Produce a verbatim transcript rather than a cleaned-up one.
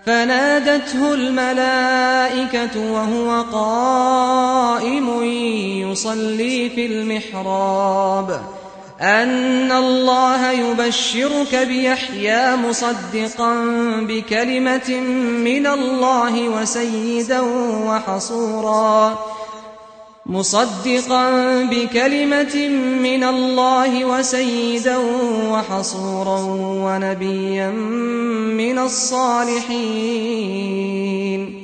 فنادته الملائكة وهو قائم يصلي في المحراب أن الله يبشرك بيحيى مصدقا بكلمة من الله وسيدا وحصورا مصدقا بكلمة من الله وسيدا وحصورا ونبيا من الصالحين